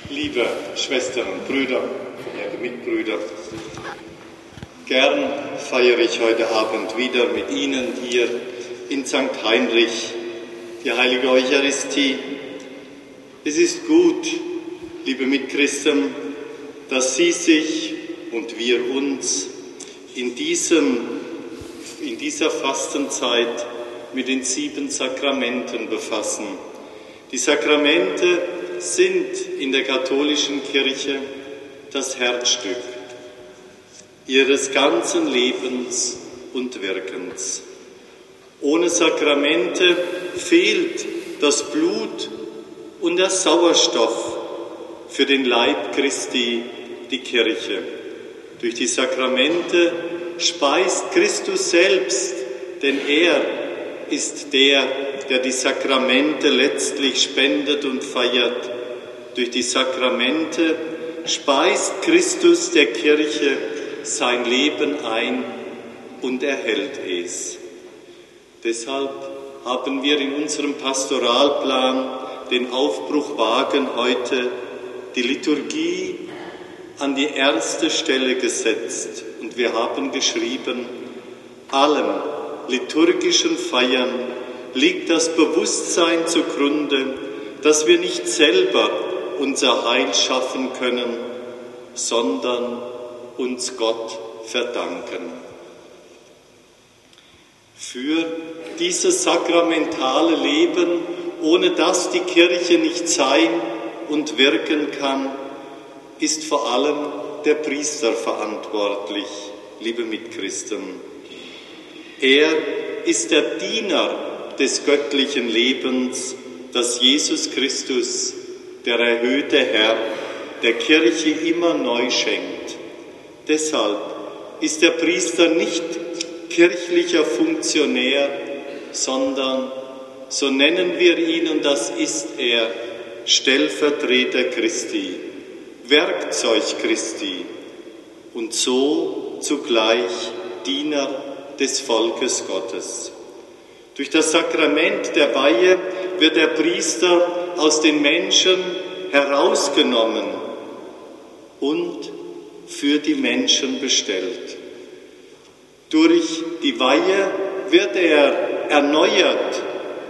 Liebe Schwestern und Brüder, verehrte Mitbrüder, gern feiere ich heute Abend wieder mit Ihnen hier in St. Heinrich die heilige Eucharistie. Es ist gut, liebe Mitchristen, dass Sie sich und wir uns in dieser Fastenzeit mit den 7 Sakramenten befassen. Die Sakramente sind in der katholischen Kirche das Herzstück ihres ganzen Lebens und Wirkens. Ohne Sakramente fehlt das Blut und der Sauerstoff für den Leib Christi, die Kirche. Durch die Sakramente speist Christus selbst, denn er ist der die Sakramente letztlich spendet und feiert. Durch die Sakramente speist Christus der Kirche sein Leben ein und erhält es. Deshalb haben wir in unserem Pastoralplan den Aufbruchwagen heute die Liturgie an die erste Stelle gesetzt. Und wir haben geschrieben, allen liturgischen Feiern liegt das Bewusstsein zugrunde, dass wir nicht selber unser Heil schaffen können, sondern uns Gott verdanken. Für dieses sakramentale Leben, ohne das die Kirche nicht sein und wirken kann, ist vor allem der Priester verantwortlich, liebe Mitchristen. Er ist der Diener des göttlichen Lebens, das Jesus Christus, der erhöhte Herr, der Kirche immer neu schenkt. Deshalb ist der Priester nicht kirchlicher Funktionär, sondern, so nennen wir ihn, und das ist er, Stellvertreter Christi, Werkzeug Christi und so zugleich Diener des Volkes Gottes. Durch das Sakrament der Weihe wird der Priester aus den Menschen herausgenommen und für die Menschen bestellt. Durch die Weihe wird er erneuert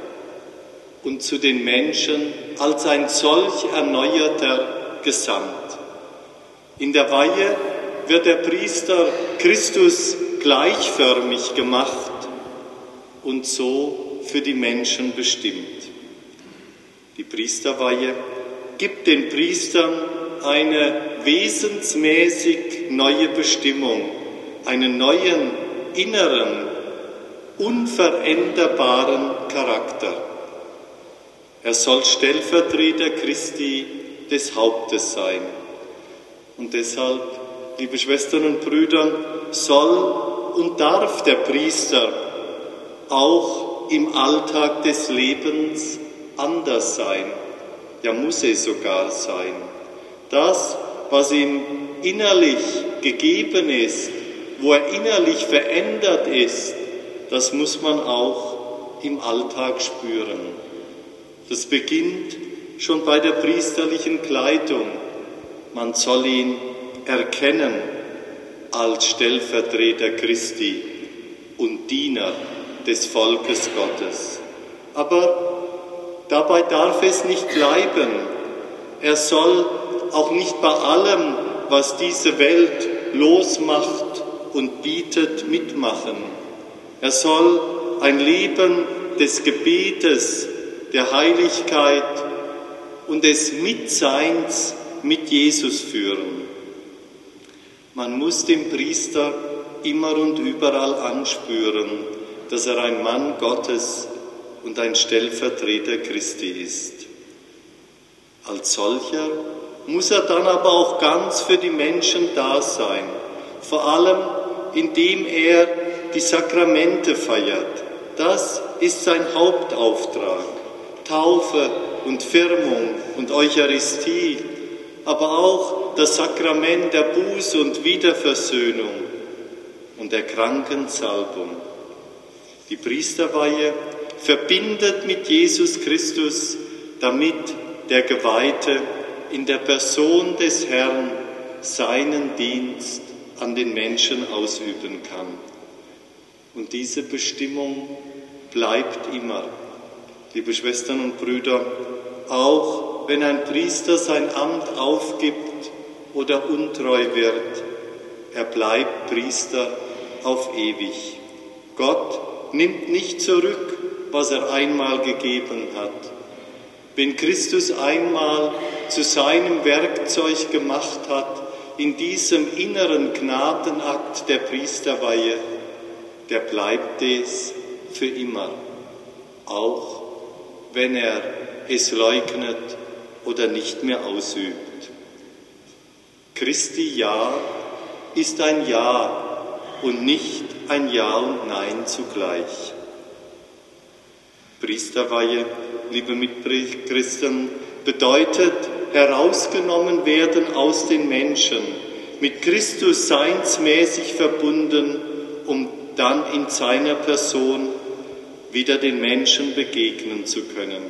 und zu den Menschen als ein solch Erneuerter gesandt. In der Weihe wird der Priester Christus gleichförmig gemacht und so für die Menschen bestimmt. Die Priesterweihe gibt den Priestern eine wesensmäßig neue Bestimmung, einen neuen, inneren, unveränderbaren Charakter. Er soll Stellvertreter Christi des Hauptes sein. Und deshalb, liebe Schwestern und Brüder, soll und darf der Priester auch im Alltag des Lebens anders sein. Ja, muss es sogar sein. Das, was ihm innerlich gegeben ist, wo er innerlich verändert ist, das muss man auch im Alltag spüren. Das beginnt schon bei der priesterlichen Kleidung. Man soll ihn erkennen als Stellvertreter Christi und Diener des Volkes Gottes. Aber dabei darf es nicht bleiben. Er soll auch nicht bei allem, was diese Welt losmacht und bietet, mitmachen. Er soll ein Leben des Gebetes, der Heiligkeit und des Mitseins mit Jesus führen. Man muss den Priester immer und überall anspüren, dass er ein Mann Gottes und ein Stellvertreter Christi ist. Als solcher muss er dann aber auch ganz für die Menschen da sein, vor allem indem er die Sakramente feiert. Das ist sein Hauptauftrag. Taufe und Firmung und Eucharistie, aber auch das Sakrament der Buße und Wiederversöhnung und der Krankensalbung. Die Priesterweihe verbindet mit Jesus Christus, damit der Geweihte in der Person des Herrn seinen Dienst an den Menschen ausüben kann. Und diese Bestimmung bleibt immer. Liebe Schwestern und Brüder, auch wenn ein Priester sein Amt aufgibt oder untreu wird, er bleibt Priester auf ewig. Gott nimmt nicht zurück, was er einmal gegeben hat. Wenn Christus einmal zu seinem Werkzeug gemacht hat, in diesem inneren Gnadenakt der Priesterweihe, der bleibt es für immer, auch wenn er es leugnet oder nicht mehr ausübt. Christi Ja ist ein Ja und nicht ein Ja und Nein zugleich. Priesterweihe, liebe Mitchristen, bedeutet herausgenommen werden aus den Menschen, mit Christus seinsmäßig verbunden, um dann in seiner Person wieder den Menschen begegnen zu können.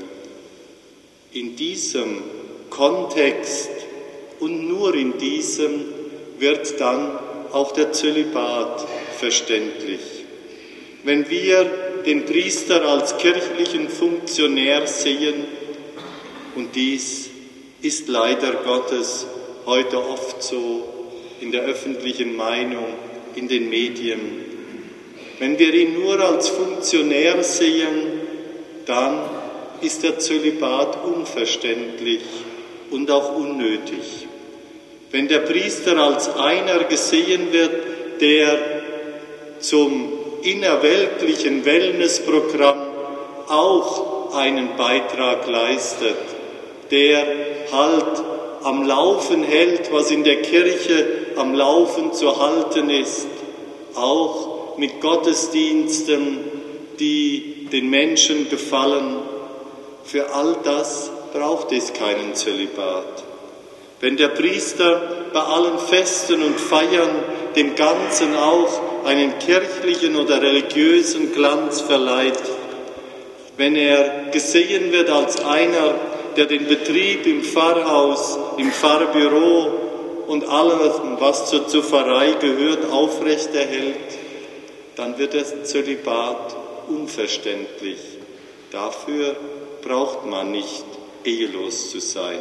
In diesem Kontext und nur in diesem wird dann auch der Zölibat verständlich. Wenn wir den Priester als kirchlichen Funktionär sehen, und dies ist leider Gottes heute oft so in der öffentlichen Meinung, in den Medien. Wenn wir ihn nur als Funktionär sehen, dann ist der Zölibat unverständlich und auch unnötig. Wenn der Priester als einer gesehen wird, der zum innerweltlichen Wellnessprogramm auch einen Beitrag leistet, der halt am Laufen hält, was in der Kirche am Laufen zu halten ist, auch mit Gottesdiensten, die den Menschen gefallen. Für all das braucht es keinen Zölibat. Wenn der Priester bei allen Festen und Feiern dem Ganzen auch einen kirchlichen oder religiösen Glanz verleiht, wenn er gesehen wird als einer, der den Betrieb im Pfarrhaus, im Pfarrbüro und alles, was zur Pfarrei gehört, aufrechterhält, dann wird der Zölibat unverständlich. Dafür braucht man nicht ehelos zu sein.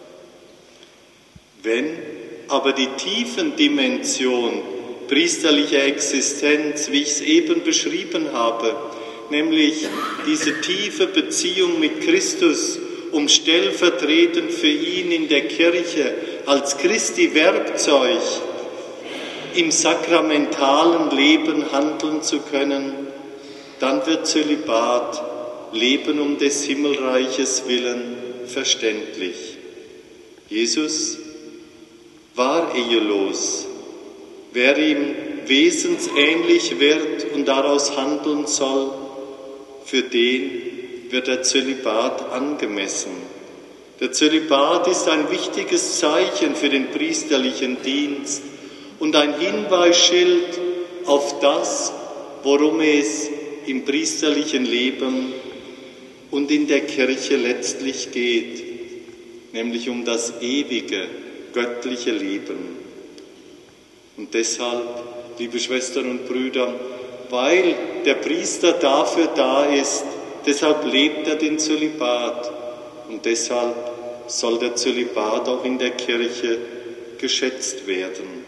Wenn aber die Tiefendimension priesterlicher Existenz, wie ich es eben beschrieben habe, nämlich diese tiefe Beziehung mit Christus, um stellvertretend für ihn in der Kirche als Christi Werkzeug im sakramentalen Leben handeln zu können, dann wird Zölibat, Leben um des Himmelreiches willen, verständlich. Jesus war ehelos. Wer ihm wesensähnlich wird und daraus handeln soll, für den wird der Zölibat angemessen. Der Zölibat ist ein wichtiges Zeichen für den priesterlichen Dienst und ein Hinweisschild auf das, worum es im priesterlichen Leben und in der Kirche letztlich geht, nämlich um das ewige, göttliche Leben. Und deshalb, liebe Schwestern und Brüder, weil der Priester dafür da ist, deshalb lebt er den Zölibat und deshalb soll der Zölibat auch in der Kirche geschätzt werden.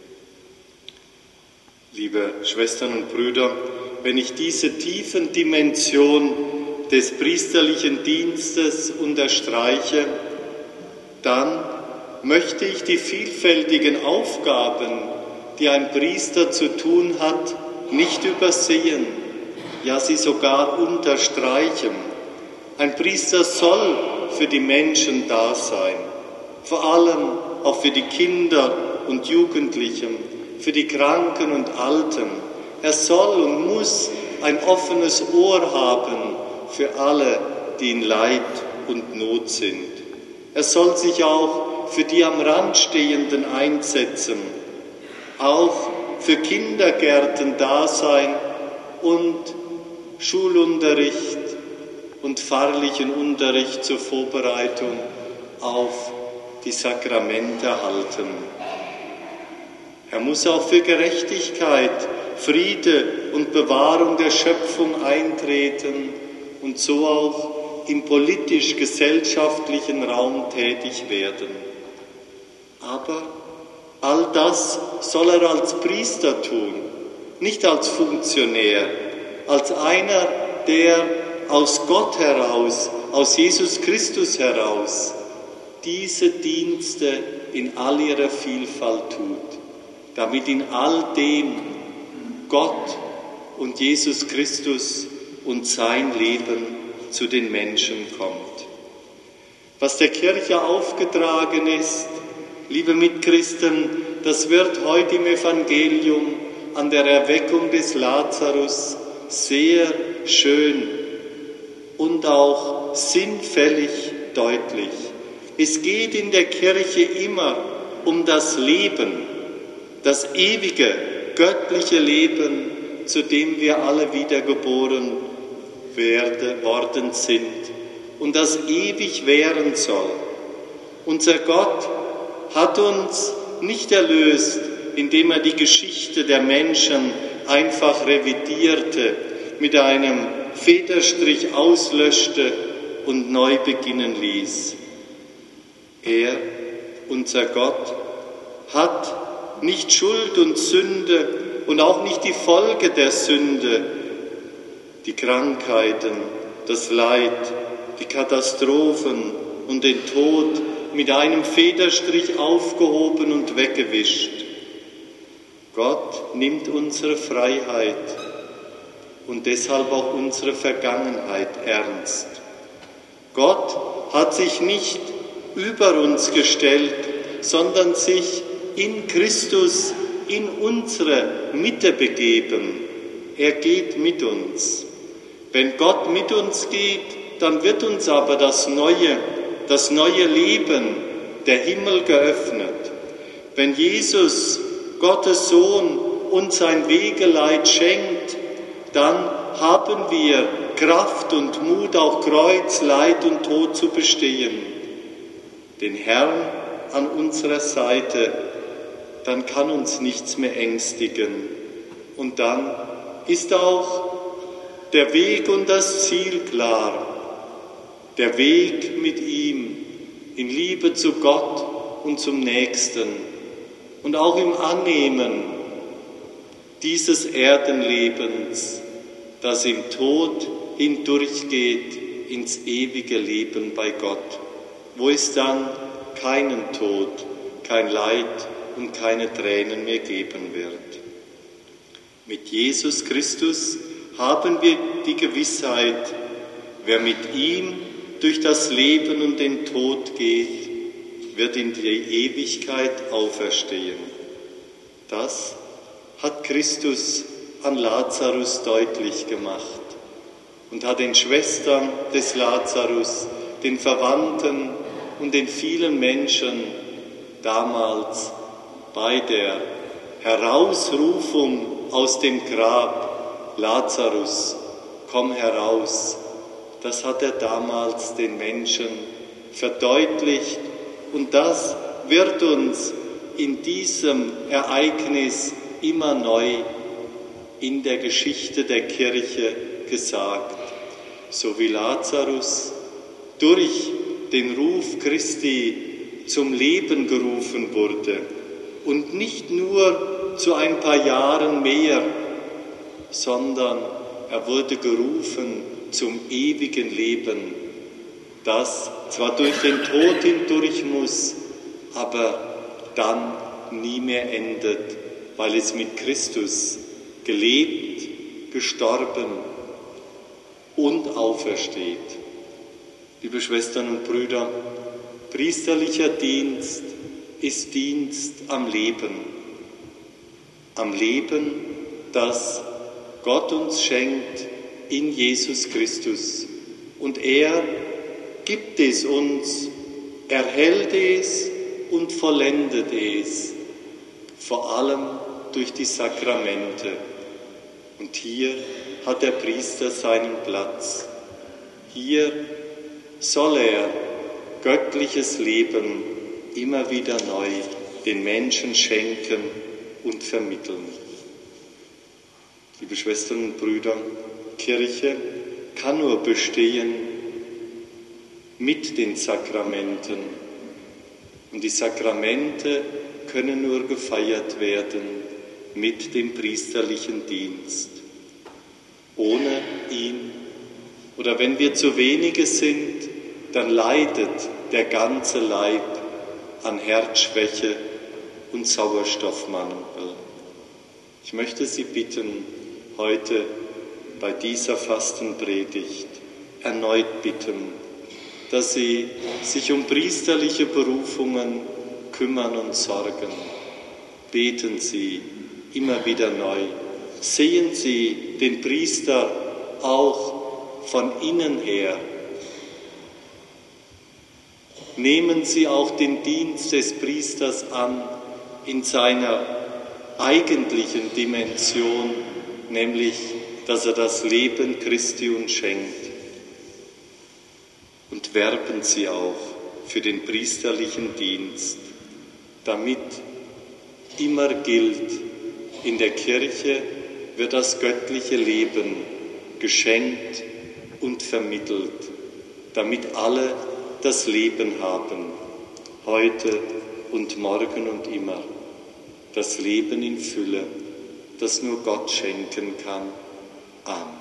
Liebe Schwestern und Brüder, wenn ich diese tiefen Dimension des priesterlichen Dienstes unterstreiche, dann möchte ich die vielfältigen Aufgaben, die ein Priester zu tun hat, nicht übersehen, ja sie sogar unterstreichen. Ein Priester soll für die Menschen da sein, vor allem auch für die Kinder und Jugendlichen, für die Kranken und Alten. Er soll und muss ein offenes Ohr haben für alle, die in Leid und Not sind. Er soll sich auch für die am Rand Stehenden einsetzen, auch für Kindergärten da sein und Schulunterricht und pfarrlichen Unterricht zur Vorbereitung auf die Sakramente erhalten. Er muss auch für Gerechtigkeit, Friede und Bewahrung der Schöpfung eintreten und so auch im politisch-gesellschaftlichen Raum tätig werden. Aber all das soll er als Priester tun, nicht als Funktionär, als einer, der aus Gott heraus, aus Jesus Christus heraus, diese Dienste in all ihrer Vielfalt tut, damit in all dem Gott und Jesus Christus und sein Leben zu den Menschen kommt. Was der Kirche aufgetragen ist, liebe Mitchristen, das wird heute im Evangelium an der Erweckung des Lazarus sehr schön und auch sinnfällig deutlich. Es geht in der Kirche immer um das Leben, das ewige, göttliche Leben, zu dem wir alle wiedergeboren worden sind und das ewig währen soll. Unser Gott hat uns nicht erlöst, indem er die Geschichte der Menschen einfach revidierte, mit einem Federstrich auslöschte und neu beginnen ließ. Er, unser Gott, hat nicht Schuld und Sünde und auch nicht die Folge der Sünde, die Krankheiten, das Leid, die Katastrophen und den Tod mit einem Federstrich aufgehoben und weggewischt. Gott nimmt unsere Freiheit und deshalb auch unsere Vergangenheit ernst. Gott hat sich nicht über uns gestellt, sondern sich in Christus in unsere Mitte begeben. Er geht mit uns. Wenn Gott mit uns geht, dann wird uns aber das neue Leben, der Himmel geöffnet. Wenn Jesus, Gottes Sohn, uns ein Wegeleit schenkt, dann haben wir Kraft und Mut, auch Kreuz, Leid und Tod zu bestehen. Den Herrn an unserer Seite, dann kann uns nichts mehr ängstigen. Und dann ist auch der Weg und das Ziel klar. Der Weg mit ihm in Liebe zu Gott und zum Nächsten und auch im Annehmen dieses Erdenlebens, das im Tod hindurchgeht ins ewige Leben bei Gott, wo es dann keinen Tod, kein Leid und keine Tränen mehr geben wird. Mit Jesus Christus haben wir die Gewissheit, wer mit ihm durch das Leben und den Tod geht, wird in die Ewigkeit auferstehen. Das hat Christus an Lazarus deutlich gemacht und hat den Schwestern des Lazarus, den Verwandten und den vielen Menschen damals bei der Herausrufung aus dem Grab, Lazarus, komm heraus, das hat er damals den Menschen verdeutlicht und das wird uns in diesem Ereignis immer neu in der Geschichte der Kirche gesagt. So wie Lazarus durch den Ruf Christi zum Leben gerufen wurde und nicht nur zu ein paar Jahren mehr, sondern er wurde gerufen zum ewigen Leben, das zwar durch den Tod hindurch muss, aber dann nie mehr endet, weil es mit Christus gelebt, gestorben und aufersteht. Liebe Schwestern und Brüder, priesterlicher Dienst ist Dienst am Leben, das Gott uns schenkt in Jesus Christus. Und er gibt es uns, erhält es und vollendet es, vor allem durch die Sakramente. Und hier hat der Priester seinen Platz. Hier soll er göttliches Leben immer wieder neu den Menschen schenken und vermitteln. Liebe Schwestern und Brüder, Kirche kann nur bestehen mit den Sakramenten. Und die Sakramente können nur gefeiert werden mit dem priesterlichen Dienst. Ohne ihn, oder wenn wir zu wenige sind, dann leidet der ganze Leib an Herzschwäche und Sauerstoffmangel. Ich möchte Sie bitten, heute bei dieser Fastenpredigt erneut bitten, dass Sie sich um priesterliche Berufungen kümmern und sorgen. Beten Sie immer wieder neu. Sehen Sie den Priester auch von innen her. Nehmen Sie auch den Dienst des Priesters an in seiner eigentlichen Dimension, nämlich, dass er das Leben Christi uns schenkt. Und werben Sie auch für den priesterlichen Dienst, damit immer gilt, in der Kirche wird das göttliche Leben geschenkt und vermittelt, damit alle das Leben haben, heute und morgen und immer. Das Leben in Fülle, das nur Gott schenken kann. Amen.